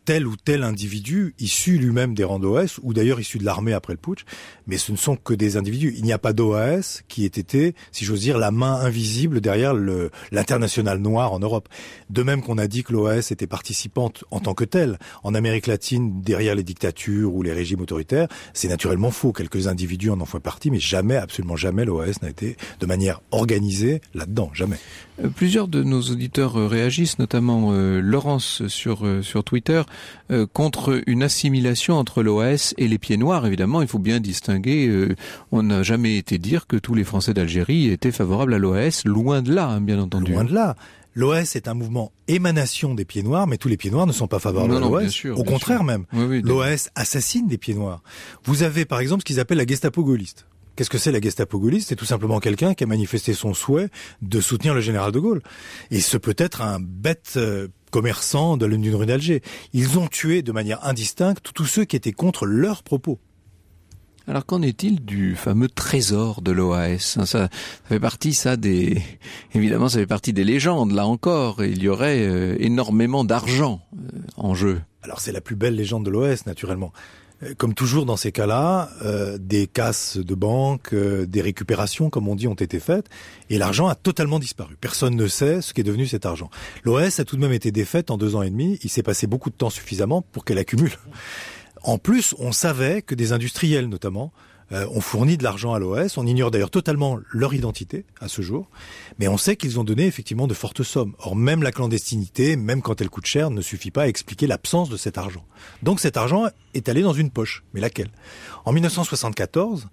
tel ou tel individu issu lui-même des rangs d'OAS, ou d'ailleurs issu de l'armée après le putsch, mais ce ne sont que des individus. Il n'y a pas d'OAS qui ait été, si j'ose dire, la main invisible derrière l'international noir en Europe. De même qu'on a dit que l'OAS était participante en tant que telle en Amérique latine derrière les dictatures ou les régimes autoritaires, c'est naturellement faux. Quelques individus en font partie, mais jamais, absolument jamais, l'OAS n'a été de manière organisée là-dedans, jamais. Plusieurs de nos auditeurs réagissent, notamment Laurence sur Twitter, contre une assimilation entre l'OAS et les pieds noirs. Évidemment, il faut bien distinguer. On n'a jamais été dire que tous les Français d'Algérie étaient favorables à l'OAS. Loin de là, hein, bien entendu. Loin de là. L'OAS est un mouvement émanation des pieds noirs, mais tous les pieds noirs ne sont pas favorables à l'OAS. Au contraire même. Oui, l'OAS assassine des pieds noirs. Vous avez par exemple ce qu'ils appellent la Gestapo gaulliste. Qu'est-ce que c'est la Gestapo gaulliste? C'est tout simplement quelqu'un qui a manifesté son souhait de soutenir le général de Gaulle. Et ce peut être un bête commerçant d'une rue d'Alger. Ils ont tué de manière indistincte tous ceux qui étaient contre leurs propos. Alors qu'en est-il du fameux trésor de l'OAS? Ça fait partie, évidemment, ça fait partie des légendes. Là encore, il y aurait énormément d'argent en jeu. Alors c'est la plus belle légende de l'OAS, naturellement. Comme toujours dans ces cas-là, des casses de banque, des récupérations, comme on dit, ont été faites, et l'argent a totalement disparu. Personne ne sait ce qu'est devenu cet argent. L'OAS a tout de même été défaite en 2 ans et demi. Il s'est passé beaucoup de temps suffisamment pour qu'elle accumule. En plus, on savait que des industriels, notamment, ont fourni de l'argent à l'OAS. On ignore d'ailleurs totalement leur identité à ce jour, mais on sait qu'ils ont donné effectivement de fortes sommes. Or, même la clandestinité, même quand elle coûte cher, ne suffit pas à expliquer l'absence de cet argent. Donc cet argent est allé dans une poche. Mais laquelle? En 1974,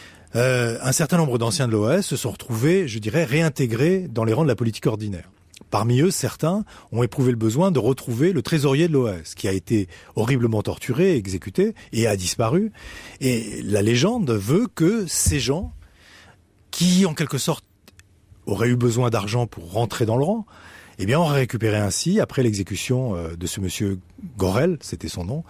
un certain nombre d'anciens de l'OAS se sont retrouvés, je dirais, réintégrés dans les rangs de la politique ordinaire. Parmi eux, certains ont éprouvé le besoin de retrouver le trésorier de l'OAS, qui a été horriblement torturé, exécuté, et a disparu. Et la légende veut que ces gens, qui en quelque sorte auraient eu besoin d'argent pour rentrer dans le rang, eh bien, on a récupéré ainsi, après l'exécution de ce monsieur Gorel, c'était son nom,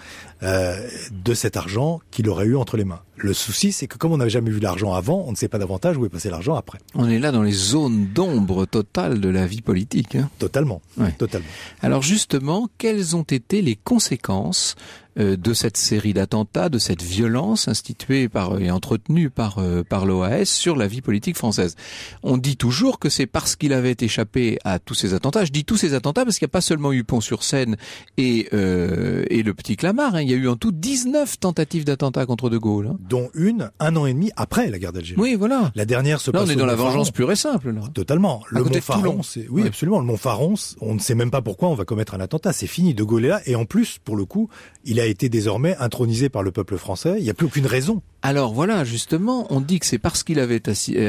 de cet argent qu'il aurait eu entre les mains. Le souci, c'est que comme on n'avait jamais vu l'argent avant, on ne sait pas davantage où est passé l'argent après. On est là dans les zones d'ombre totales de la vie politique. Hein. Totalement, ouais. Totalement. Alors justement, quelles ont été les conséquences de cette série d'attentats, de cette violence instituée et entretenue par l'OAS sur la vie politique française? On dit toujours que c'est parce qu'il avait échappé à tous ces attentats. Je dis tous ces attentats parce qu'il n'y a pas seulement eu Pont-sur-Seine et le Petit Clamart. Hein. Il y a eu en tout 19 tentatives d'attentats contre De Gaulle. Hein. Dont un an et demi après la guerre d'Algérie. Oui, voilà. La dernière se passe. Là, on est dans la vengeance pure et simple. Là. Totalement. Le Montfaron, oui, absolument. Le Montfaron, on ne sait même pas pourquoi on va commettre un attentat. C'est fini. De Gaulle est là. Et en plus, pour le coup, il a été désormais intronisé par le peuple français. Il n'y a plus aucune raison. Alors voilà, justement, on dit que c'est parce qu'il avait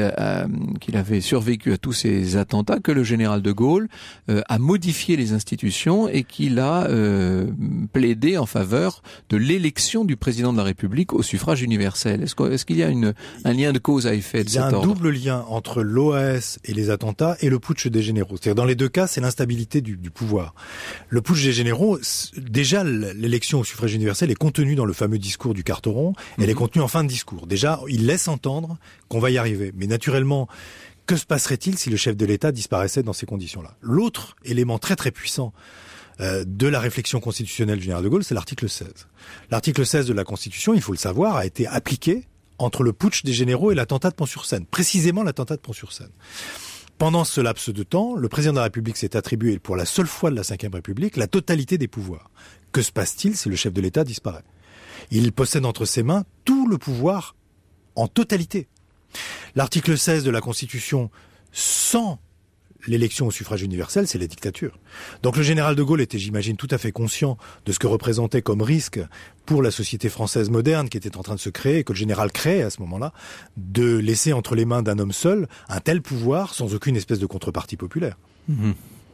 survécu à tous ces attentats que le général de Gaulle a modifié les institutions et qu'il a plaidé en faveur de l'élection du président de la République au suffrage universel. Est-ce qu'il y a un lien de cause à effet de cet ordre? Il y a un double lien entre l'OAS et les attentats et le putsch des généraux. C'est-à-dire dans les deux cas, c'est l'instabilité du pouvoir. Le putsch des généraux, déjà l'élection au suffrage universel est contenue dans le fameux discours du Carteron. Elle est contenue en fin de discours. Déjà, il laisse entendre qu'on va y arriver. Mais naturellement, que se passerait-il si le chef de l'État disparaissait dans ces conditions-là? L'autre élément très très puissant de la réflexion constitutionnelle du général de Gaulle, c'est l'article 16. L'article 16 de la Constitution, il faut le savoir, a été appliqué entre le putsch des généraux et l'attentat de Pont-sur-Seine. Précisément l'attentat de Pont-sur-Seine. Pendant ce laps de temps, le président de la République s'est attribué, pour la seule fois de la Ve République, la totalité des pouvoirs. Que se passe-t-il si le chef de l'État disparaît? Il possède entre ses mains tout le pouvoir en totalité. L'article 16 de la Constitution, sans l'élection au suffrage universel, c'est la dictature. Donc le général de Gaulle était, j'imagine, tout à fait conscient de ce que représentait comme risque pour la société française moderne qui était en train de se créer, et que le général créait à ce moment-là, de laisser entre les mains d'un homme seul un tel pouvoir sans aucune espèce de contrepartie populaire. Mmh.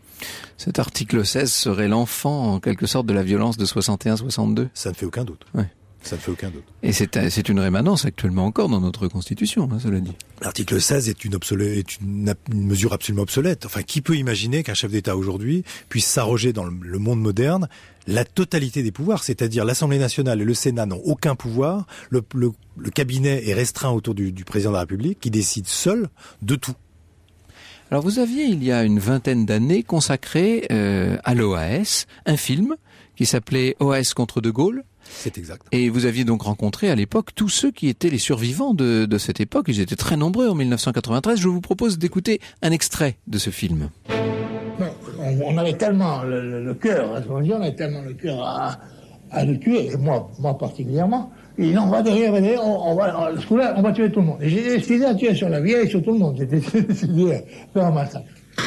Cet article 16 serait l'enfant, en quelque sorte, de la violence de 61-62 ? Ça ne fait aucun doute. Ouais. Ça ne fait aucun doute. Et c'est une rémanence actuellement encore dans notre Constitution, hein, cela dit. L'article 16 est une mesure absolument obsolète. Enfin, qui peut imaginer qu'un chef d'État aujourd'hui puisse s'arroger dans le monde moderne la totalité des pouvoirs, c'est-à-dire l'Assemblée nationale et le Sénat n'ont aucun pouvoir, le cabinet est restreint autour du président de la République qui décide seul de tout. Alors vous aviez, il y a une vingtaine d'années, consacré à l'OAS un film qui s'appelait OAS contre De Gaulle. C'est exact. Et vous aviez donc rencontré à l'époque tous ceux qui étaient les survivants de cette époque. Ils étaient très nombreux en 1993. Je vous propose d'écouter un extrait de ce film. On avait tellement le cœur, on avait tellement le cœur à le tuer, et moi particulièrement. Et non, on va derrière, on va tuer tout le monde. Et j'ai décidé à tuer sur la vieille et sur tout le monde. J'ai décidé à faire un massacre.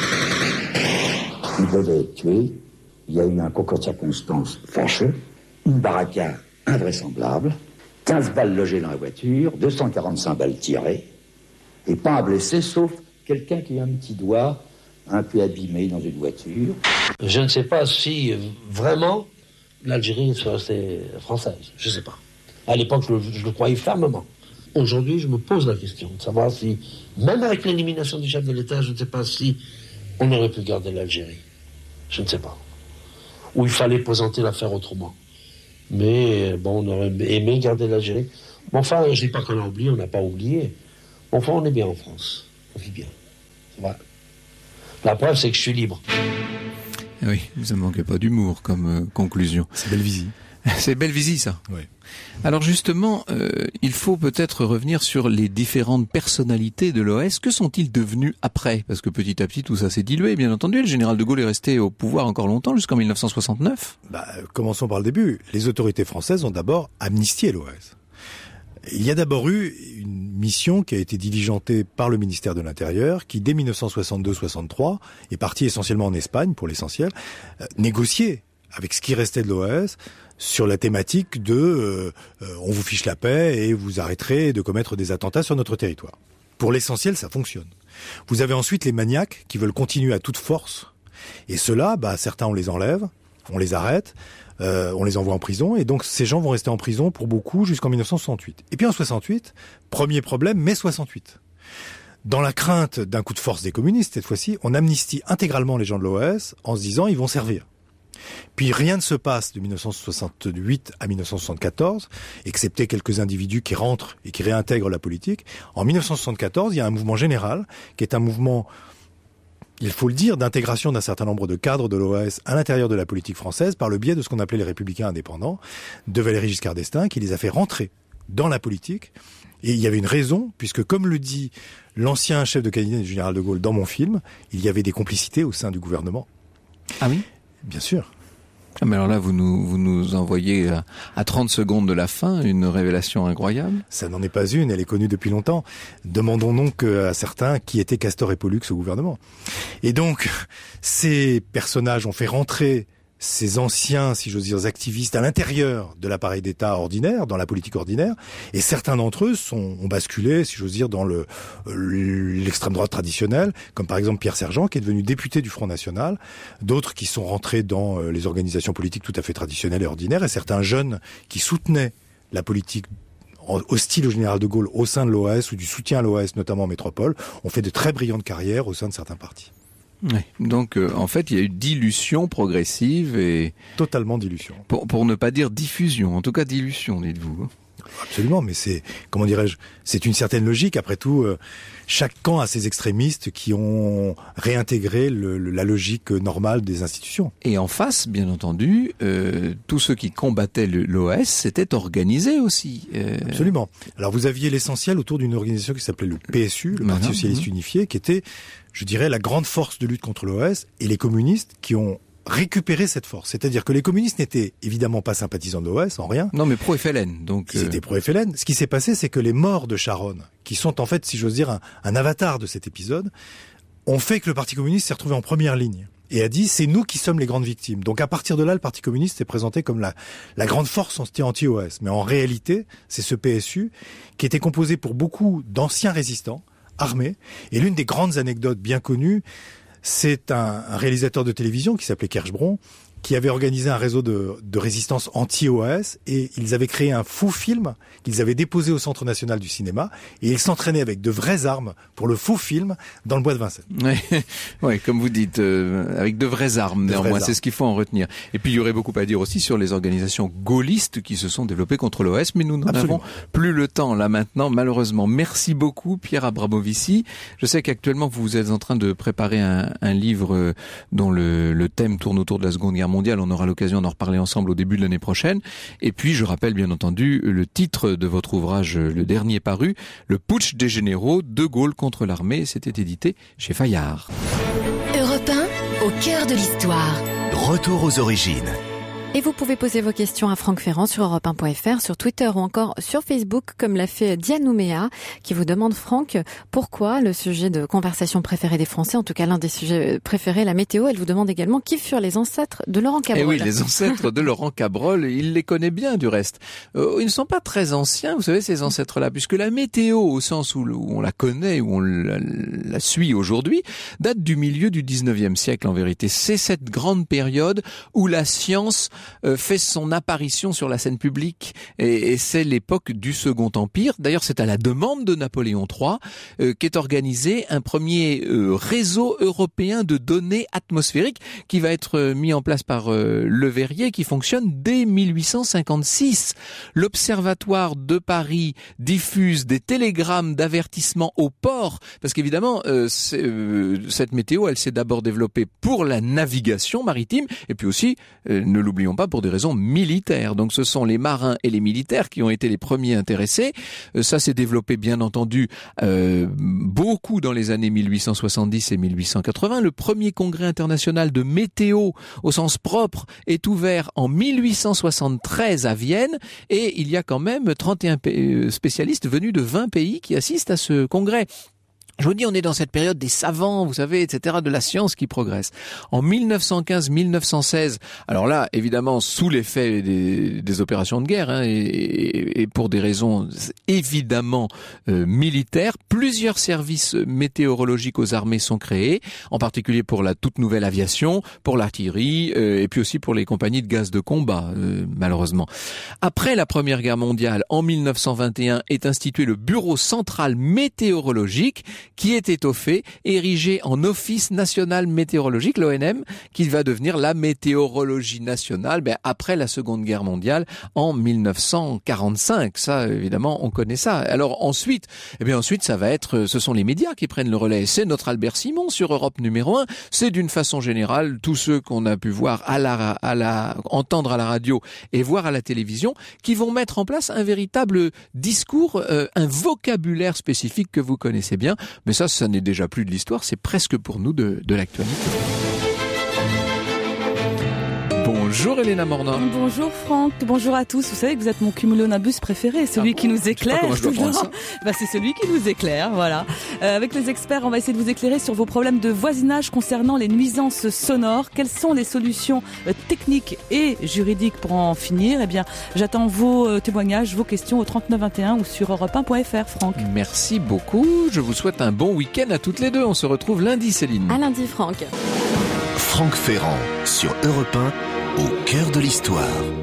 Il devait être tué. Il y a eu un concours de circonstances fâcheux, une barricade invraisemblable, 15 balles logées dans la voiture, 245 balles tirées, et pas un blessé, sauf quelqu'un qui a un petit doigt un peu abîmé dans une voiture. Je ne sais pas si vraiment l'Algérie serait restée française. Je ne sais pas. À l'époque, je le croyais fermement. Aujourd'hui, je me pose la question de savoir si, même avec l'élimination du chef de l'État, je ne sais pas si on aurait pu garder l'Algérie. Je ne sais pas. Ou il fallait présenter l'affaire autrement. Mais bon, on aurait aimé garder l'Algérie. Mais enfin, je ne dis pas qu'on a oublié, on n'a pas oublié. Enfin, on est bien en France. On vit bien. C'est vrai. La preuve, c'est que je suis libre. Oui, vous ne manquez pas d'humour comme conclusion. C'est Belvizy. C'est Belvizy, ça. Oui. Alors justement, il faut peut-être revenir sur les différentes personnalités de l'OAS. Que sont-ils devenus après? Parce que petit à petit, tout ça s'est dilué, bien entendu. Le général de Gaulle est resté au pouvoir encore longtemps, jusqu'en 1969. Commençons par le début. Les autorités françaises ont d'abord amnistié l'OAS. Il y a d'abord eu une mission qui a été diligentée par le ministère de l'Intérieur, qui dès 1962-63 est partie essentiellement en Espagne, pour l'essentiel, négocier avec ce qui restait de l'OAS sur la thématique de on vous fiche la paix et vous arrêterez de commettre des attentats sur notre territoire. Pour l'essentiel, ça fonctionne. Vous avez ensuite les maniaques qui veulent continuer à toute force. Et ceux-là, certains on les enlève, on les arrête, on les envoie en prison, et donc ces gens vont rester en prison pour beaucoup jusqu'en 1968. Et puis en 68, premier problème, mai 68. Dans la crainte d'un coup de force des communistes, cette fois-ci, on amnistie intégralement les gens de l'OAS en se disant ils vont servir. Puis rien ne se passe de 1968 à 1974, excepté quelques individus qui rentrent et qui réintègrent la politique. En 1974, il y a un mouvement général qui est un mouvement, il faut le dire, d'intégration d'un certain nombre de cadres de l'OAS à l'intérieur de la politique française par le biais de ce qu'on appelait les républicains indépendants, de Valéry Giscard d'Estaing, qui les a fait rentrer dans la politique. Et il y avait une raison, puisque comme le dit l'ancien chef de cabinet du général de Gaulle dans mon film, il y avait des complicités au sein du gouvernement. Ah oui ? Bien sûr. Ah mais alors là, vous nous envoyez à 30 secondes de la fin une révélation incroyable. Ça n'en est pas une, elle est connue depuis longtemps. Demandons donc à certains qui étaient Castor et Pollux au gouvernement. Et donc, ces personnages ont fait rentrer ces anciens, si j'ose dire, activistes à l'intérieur de l'appareil d'État ordinaire, dans la politique ordinaire, et certains d'entre eux ont basculé, si j'ose dire, dans l'extrême droite traditionnelle, comme par exemple Pierre Sergent, qui est devenu député du Front National, d'autres qui sont rentrés dans les organisations politiques tout à fait traditionnelles et ordinaires, et certains jeunes qui soutenaient la politique hostile au général de Gaulle au sein de l'OAS ou du soutien à l'OAS, notamment en métropole, ont fait de très brillantes carrières au sein de certains partis. Oui. Donc, en fait, il y a eu dilution progressive et... Totalement dilution. Pour ne pas dire diffusion, en tout cas dilution, dites-vous. Absolument, mais c'est, comment dirais-je, c'est une certaine logique. Après tout, chaque camp a ses extrémistes qui ont réintégré la logique normale des institutions. Et en face, bien entendu, tous ceux qui combattaient l'OAS s'étaient organisés aussi. Absolument. Alors vous aviez l'essentiel autour d'une organisation qui s'appelait le PSU, le Parti Socialiste Unifié, qui était, je dirais, la grande force de lutte contre l'OAS, et les communistes qui ont récupérer cette force. C'est-à-dire que les communistes n'étaient évidemment pas sympathisants de l'OAS, en rien. Non, mais pro-FLN. Donc, ils étaient pro-FLN. Ce qui s'est passé, c'est que les morts de Charonne, qui sont en fait, si j'ose dire, un avatar de cet épisode, ont fait que le Parti communiste s'est retrouvé en première ligne et a dit, c'est nous qui sommes les grandes victimes. Donc à partir de là, le Parti communiste s'est présenté comme la grande force anti-OAS. Mais en réalité, c'est ce PSU qui était composé pour beaucoup d'anciens résistants, armés. Et l'une des grandes anecdotes bien connues, c'est un réalisateur de télévision qui s'appelait Kershbron, qui avait organisé un réseau de résistance anti-OAS, et ils avaient créé un faux film qu'ils avaient déposé au Centre National du Cinéma, et ils s'entraînaient avec de vraies armes pour le faux film dans le bois de Vincennes. Oui, comme vous dites, avec de vraies armes, néanmoins, c'est ce qu'il faut en retenir. Et puis il y aurait beaucoup à dire aussi sur les organisations gaullistes qui se sont développées contre l'OAS, mais nous n'en avons plus le temps là maintenant, malheureusement. Merci beaucoup Pierre Abramovici. Je sais qu'actuellement vous êtes en train de préparer un livre dont le thème tourne autour de la Seconde Guerre mondiale. On aura l'occasion d'en reparler ensemble au début de l'année prochaine. Et puis, je rappelle bien entendu le titre de votre ouvrage, le dernier paru, Le putsch des généraux, De Gaulle contre l'armée. C'était édité chez Fayard. Europe 1, au cœur de l'histoire. Retour aux origines. Et vous pouvez poser vos questions à Franck Ferrand sur Europe1.fr, sur Twitter ou encore sur Facebook, comme l'a fait Diane Ouméa, qui vous demande, Franck, pourquoi le sujet de conversation préféré des Français, en tout cas l'un des sujets préférés, la météo. Elle vous demande également qui furent les ancêtres de Laurent Cabrol. Eh oui, les ancêtres de Laurent Cabrol, il les connaît bien du reste. Ils ne sont pas très anciens, vous savez, ces ancêtres-là, puisque la météo, au sens où on la connaît, où on la suit aujourd'hui, date du milieu du 19e siècle en vérité. C'est cette grande période où la science fait son apparition sur la scène publique et c'est l'époque du Second Empire. D'ailleurs, c'est à la demande de Napoléon III qu'est organisé un premier réseau européen de données atmosphériques qui va être mis en place par Le Verrier, qui fonctionne dès 1856. L'Observatoire de Paris diffuse des télégrammes d'avertissement aux ports, parce qu'évidemment, cette météo, elle s'est d'abord développée pour la navigation maritime et puis aussi, ne l'oublions pas, pour des raisons militaires. Donc ce sont les marins et les militaires qui ont été les premiers intéressés. Ça s'est développé bien entendu beaucoup dans les années 1870 et 1880. Le premier congrès international de météo au sens propre est ouvert en 1873 à Vienne et il y a quand même 31 spécialistes venus de 20 pays qui assistent à ce congrès. Je vous dis, on est dans cette période des savants, vous savez, etc., de la science qui progresse. En 1915-1916, alors là, évidemment, sous l'effet des opérations de guerre, hein, et pour des raisons évidemment militaires, plusieurs services météorologiques aux armées sont créés, en particulier pour la toute nouvelle aviation, pour l'artillerie, et puis aussi pour les compagnies de gaz de combat, malheureusement. Après la Première Guerre mondiale, en 1921, est institué le Bureau central météorologique, qui est étoffé, érigé en Office national météorologique, l'ONM, qui va devenir la météorologie nationale, après la Seconde Guerre mondiale, en 1945. Ça, évidemment, on connaît ça. Alors ensuite, ça va être, ce sont les médias qui prennent le relais. C'est notre Albert Simon sur Europe numéro 1. C'est d'une façon générale tous ceux qu'on a pu voir entendre à la radio et voir à la télévision, qui vont mettre en place un véritable discours, un vocabulaire spécifique que vous connaissez bien. Mais ça n'est déjà plus de l'histoire, c'est presque pour nous de l'actualité. Bonjour Elena Morna. Bonjour Franck, bonjour à tous. Vous savez que vous êtes mon cumulonimbus préféré, celui qui nous éclaire. Je sais pas comment je dois prendre ça. C'est celui qui nous éclaire, voilà. Avec les experts, on va essayer de vous éclairer sur vos problèmes de voisinage concernant les nuisances sonores. Quelles sont les solutions techniques et juridiques pour en finir ? J'attends vos témoignages, vos questions au 3921 ou sur europe1.fr, Franck. Merci beaucoup. Je vous souhaite un bon week-end à toutes les deux. On se retrouve lundi, Céline. À lundi, Franck. Franck Ferrand sur Europe 1, au cœur de l'histoire.